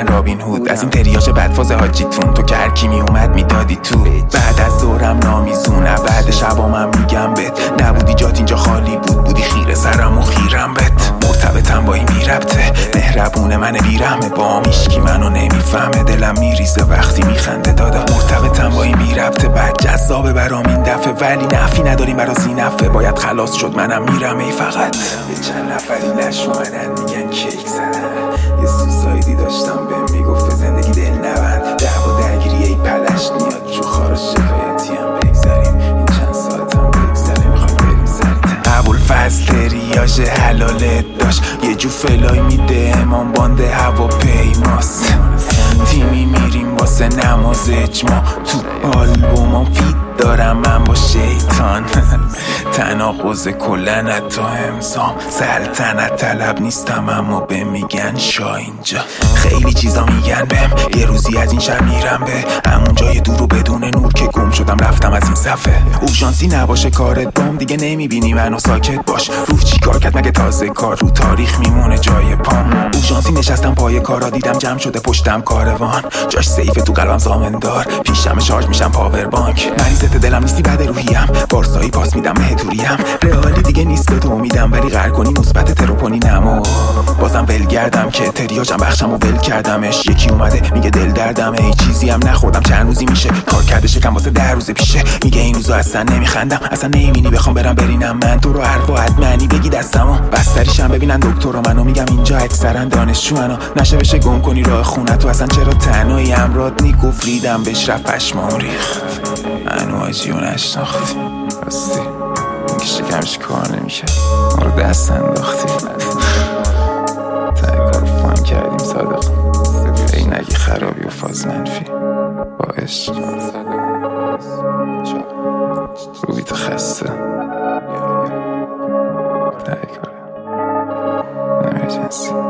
من رابین هود، از این تریاج بدفاز حاجیتون، تو که هر کی می اومد میدادی تو. بعد از ظهرم نامیزونه، بعد شبامم میگم بهت نبودی جات اینجا خالی بود، بودی خیره سرم و خیرم بهت. مرتبطم با این بی ربطه، مهربونه من بیرحمه، با هیچکی منو نمیفهمه، دلم میریزه وقتی میخنده دادا. مرتبطم با این بی ربطه، بعد جذابه برام این دفعه، ولی نفی نداریم برا زینفه، باید خلاص شد منم میرم ای فقط. یه چند نفری لش اومدن میگن کیک زدن، یه سوسایدی داشتم بهم میگفت به زندگی دل نبند، دعوا درگیری ای پلش میاد جو خارا شکایتی هم بگذاریم، این چند ساعتم بگذاره میخوایم بریم سریعتر. ابوالفضل تریاژ حلالت داشت، یه جو فلای میده امام بانده هواپیماست، تیمی میریم واسه نماز اجماع، تو آلبومام فیت دارم من با شیطان تناقض کلن حتی امضام، سلطنت طلب نیستم اما به میگن شاه اینجا. خیلی چیزا میگن بهم، یه روزی از این شهر میرم به همون جای دور و بدون نور که گم شدم رفتم از این صفحه. اوژانسی نباشه کارت بام، دیگه نمیبینی منو ساکت باش، روح چیکار کرد مگه تازه کار رو تاریخ میمونه جای پام. اوژانسی نشستم پای کارا، دیدم جمع شده پشتم کاروان، جاش سیفه تو قلبم زامندار، پیشم شارژ میشم پاور بانک، مریضت دلم نیستی بعد روحیم، بارسایی پاس میدم مهتوریم، رئالی دیگه نیست به تو میدم، ولی غر کنی مثبت تروپونی نمو بازم ولگردم که تریاجم بخشم و ول کردمش. یکی اومده میگه دل دردمه، هیچ چیزی هم نخوردم چند روزی میشه، کار کرده شکم واسه 10 روز پیشه، میگه این روزا اصلا نمیخندم، اصلا نمیبینی بخوام برم برینم من تو رو هر وقت معنی بگی دستمو بستریشم ببینن دکتر منو، میگم اینجا اکثرا دانشجوانو، نشه بشه گم کنی راه خونه تو، اصلا چرا تنهایی امرات نیگفت ریدم بهش رفت پشمام ریخت، منو آجیو نشناختی راستی، اینکه شکمش کار نمیشه ما رو دست انداختی، تای کارو فان کردیم صادق، ای نگی خرابی و فاز منفی با عشق روبیت خسته تای کار نمیجنسی.